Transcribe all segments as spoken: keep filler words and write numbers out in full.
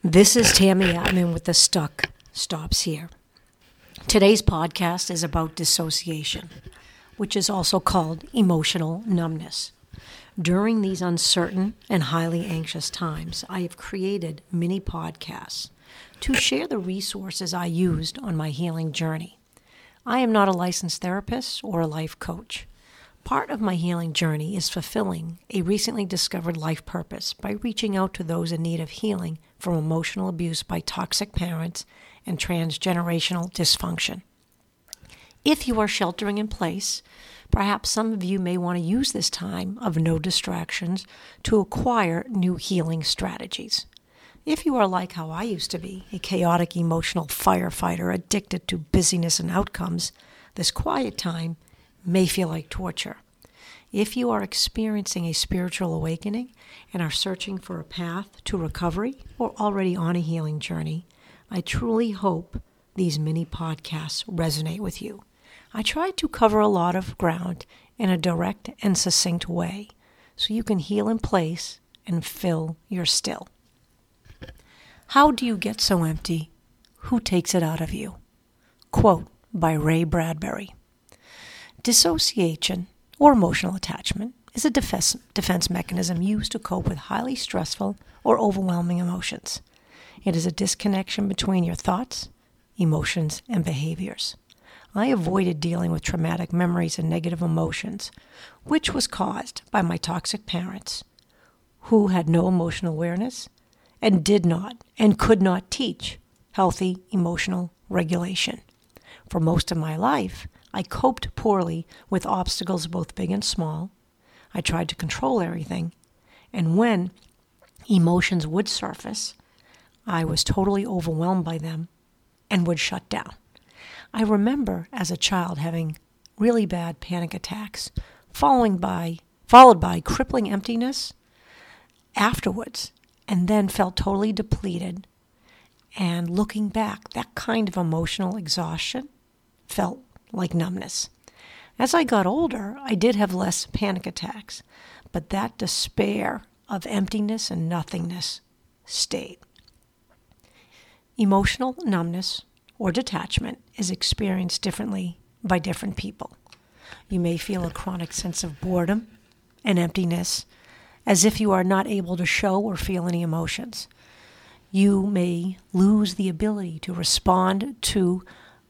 This is Tammy Atman with the Stuck Stops Here. Today's podcast is about dissociation, which is also called emotional numbness. During these uncertain and highly anxious times, I have created mini podcasts to share the resources I used on my healing journey. I am not a licensed therapist or a life coach. Part of my healing journey is fulfilling a recently discovered life purpose by reaching out to those in need of healing from emotional abuse by toxic parents and transgenerational dysfunction. If you are sheltering in place, perhaps some of you may want to use this time of no distractions to acquire new healing strategies. If you are like how I used to be, a chaotic emotional firefighter addicted to busyness and outcomes, this quiet time may feel like torture. If you are experiencing a spiritual awakening and are searching for a path to recovery or already on a healing journey, I truly hope these mini podcasts resonate with you. I try to cover a lot of ground in a direct and succinct way so you can heal in place and fill your still. How do you get so empty? Who takes it out of you? Quote by Ray Bradbury. Dissociation, or emotional attachment, is a defense, defense mechanism used to cope with highly stressful or overwhelming emotions. It is a disconnection between your thoughts, emotions, and behaviors. I avoided dealing with traumatic memories and negative emotions, which was caused by my toxic parents, who had no emotional awareness and did not and could not teach healthy emotional regulation. For most of my life, I coped poorly with obstacles both big and small. I tried to control everything. And when emotions would surface, I was totally overwhelmed by them and would shut down. I remember as a child having really bad panic attacks, following by, followed by crippling emptiness afterwards, and then felt totally depleted. And looking back, that kind of emotional exhaustion felt like numbness. As I got older, I did have less panic attacks, but that despair of emptiness and nothingness stayed. Emotional numbness or detachment is experienced differently by different people. You may feel a chronic sense of boredom and emptiness, as if you are not able to show or feel any emotions. You may lose the ability to respond to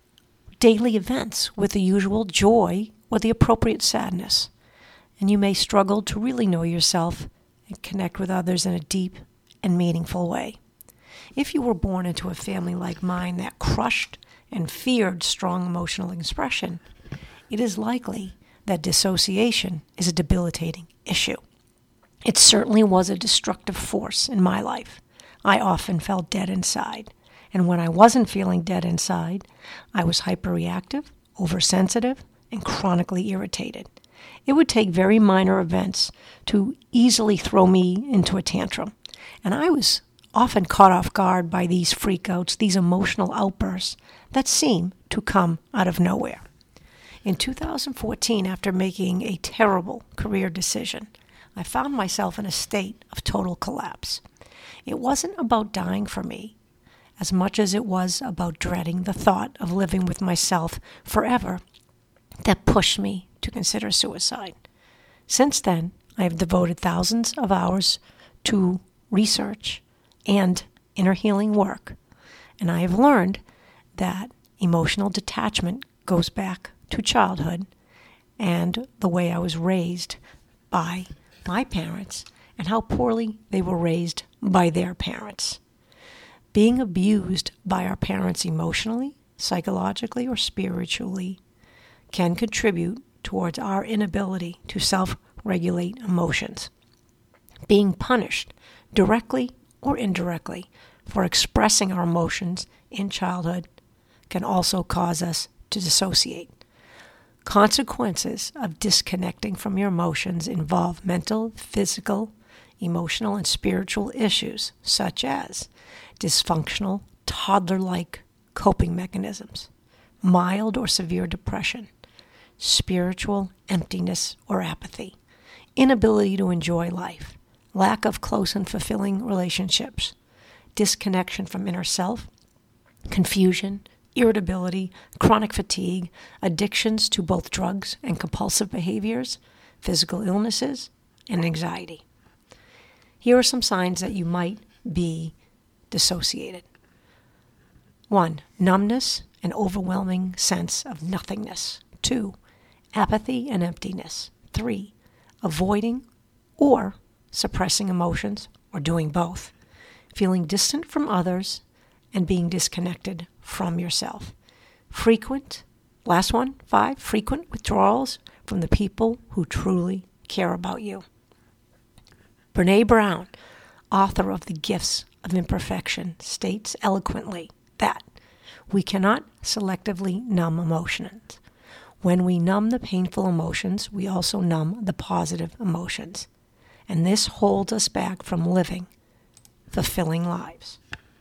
daily events with the usual joy or the appropriate sadness. And you may struggle to really know yourself and connect with others in a deep and meaningful way. If you were born into a family like mine that crushed and feared strong emotional expression, it is likely that dissociation is a debilitating issue. It certainly was a destructive force in my life. I often felt dead inside. And when I wasn't feeling dead inside, I was hyperreactive, oversensitive, and chronically irritated. It would take very minor events to easily throw me into a tantrum. And I was often caught off guard by these freakouts, these emotional outbursts that seem to come out of nowhere. In two thousand fourteen, after making a terrible career decision, I found myself in a state of total collapse. It wasn't about dying for me, as much as it was about dreading the thought of living with myself forever that pushed me to consider suicide. Since then, I have devoted thousands of hours to research and inner healing work, and I have learned that emotional detachment goes back to childhood and the way I was raised by my parents and how poorly they were raised by their parents. Being abused by our parents emotionally, psychologically, or spiritually can contribute towards our inability to self-regulate emotions. Being punished directly or indirectly for expressing our emotions in childhood can also cause us to dissociate. Consequences of disconnecting from your emotions involve mental, physical, emotional, and spiritual issues such as dysfunctional, toddler-like coping mechanisms, mild or severe depression, spiritual emptiness or apathy, inability to enjoy life, lack of close and fulfilling relationships, disconnection from inner self, confusion, irritability, chronic fatigue, addictions to both drugs and compulsive behaviors, physical illnesses, and anxiety. Here are some signs that you might be dissociated. One, numbness, an overwhelming sense of nothingness. Two, apathy and emptiness. Three, avoiding or suppressing emotions, or doing both. Feeling distant from others and being disconnected from yourself. Frequent, last one, five, frequent withdrawals from the people who truly care about you. Brené Brown, author of The Gifts of Imperfection, states eloquently that we cannot selectively numb emotions. When we numb the painful emotions, we also numb the positive emotions. And this holds us back from living fulfilling lives.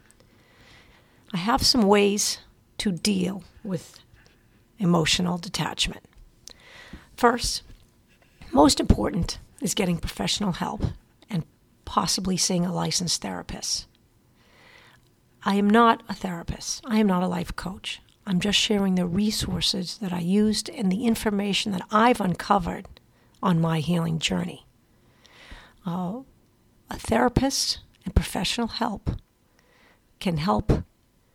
I have some ways to deal with emotional detachment. First, most important is getting professional help and possibly seeing a licensed therapist. I am not a therapist. I am not a life coach. I'm just sharing the resources that I used and the information that I've uncovered on my healing journey. Uh, a therapist and professional help can help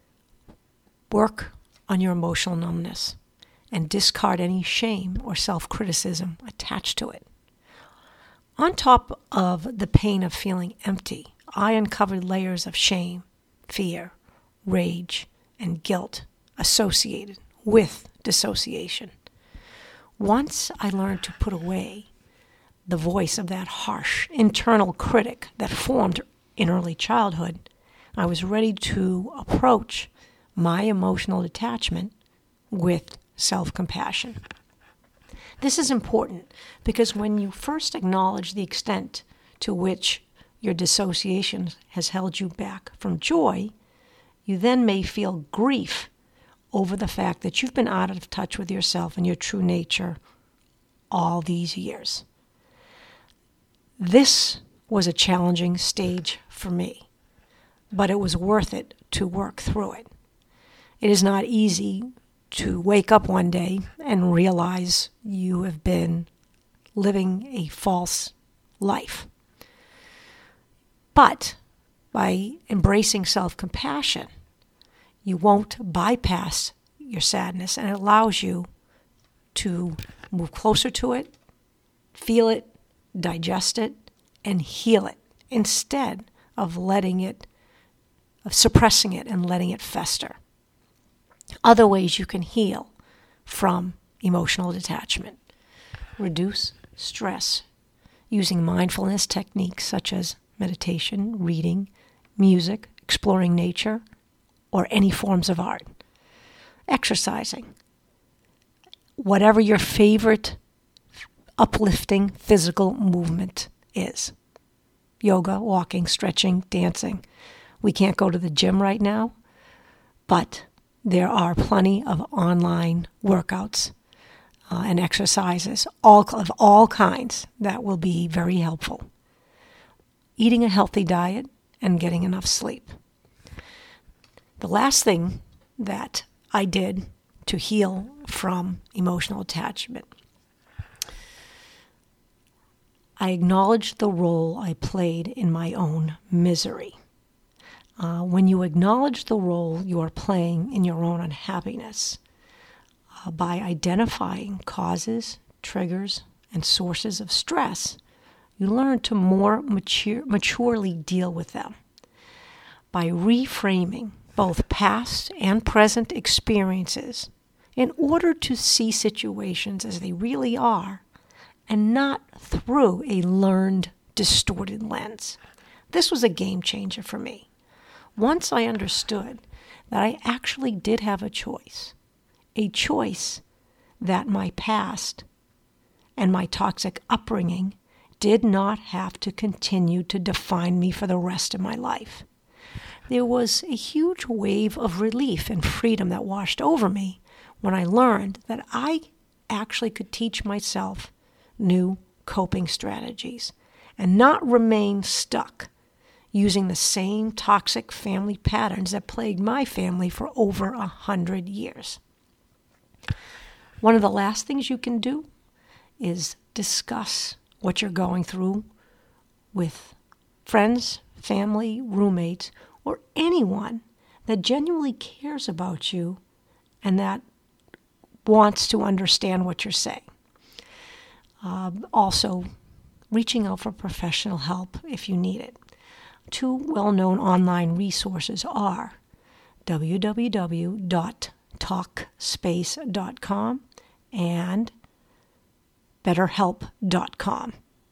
work on your emotional numbness and discard any shame or self-criticism attached to it. On top of the pain of feeling empty, I uncovered layers of shame, fear, rage, and guilt associated with dissociation. Once I learned to put away the voice of that harsh internal critic that formed in early childhood, I was ready to approach my emotional detachment with self-compassion. This is important because when you first acknowledge the extent to which your dissociation has held you back from joy, you then may feel grief over the fact that you've been out of touch with yourself and your true nature all these years. This was a challenging stage for me, but it was worth it to work through it. It is not easy to wake up one day and realize you have been living a false life. But by embracing self-compassion, you won't bypass your sadness, and it allows you to move closer to it, feel it, digest it, and heal it instead of letting it, of suppressing it and letting it fester. Other ways you can heal from emotional detachment. Reduce stress using mindfulness techniques such as meditation, reading, music, exploring nature, or any forms of art. Exercising. Whatever your favorite uplifting physical movement is. Yoga, walking, stretching, dancing. We can't go to the gym right now, but there are plenty of online workouts uh, and exercises all of all kinds that will be very helpful. Eating a healthy diet and getting enough sleep. The last thing that I did to heal from emotional attachment, I acknowledged the role I played in my own misery. Uh, when you acknowledge the role you are playing in your own unhappiness, uh, by identifying causes, triggers, and sources of stress, you learn to more mature, maturely deal with them. By reframing both past and present experiences in order to see situations as they really are and not through a learned, distorted lens. This was a game changer for me. Once I understood that I actually did have a choice, a choice that my past and my toxic upbringing did not have to continue to define me for the rest of my life. There was a huge wave of relief and freedom that washed over me when I learned that I actually could teach myself new coping strategies and not remain stuck using the same toxic family patterns that plagued my family for over a hundred years. One of the last things you can do is discuss what you're going through with friends, family, roommates, or anyone that genuinely cares about you and that wants to understand what you're saying. Um, also, reaching out for professional help if you need it. Two well-known online resources are w w w dot talk space dot com and better help dot com.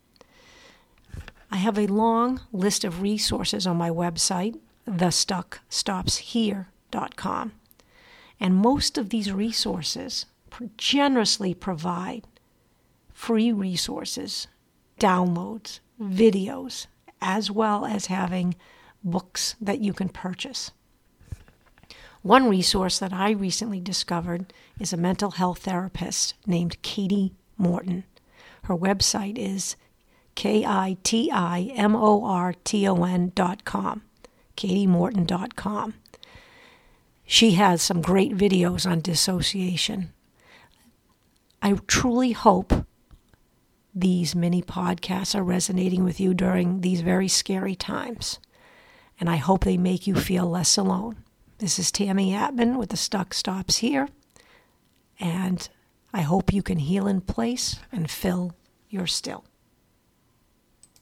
I have a long list of resources on my website, the stuck stops here dot com, and most of these resources generously provide free resources, downloads, videos, as well as having books that you can purchase. One resource that I recently discovered is a mental health therapist named Katie Morton. Her website is K I T I M O R T O N dot com, katie morton dot com. She has some great videos on dissociation. I truly hope these mini podcasts are resonating with you during these very scary times, and I hope they make you feel less alone. This is Tammy Atman with The Stuck Stops Here, and I hope you can heal in place and fill your still.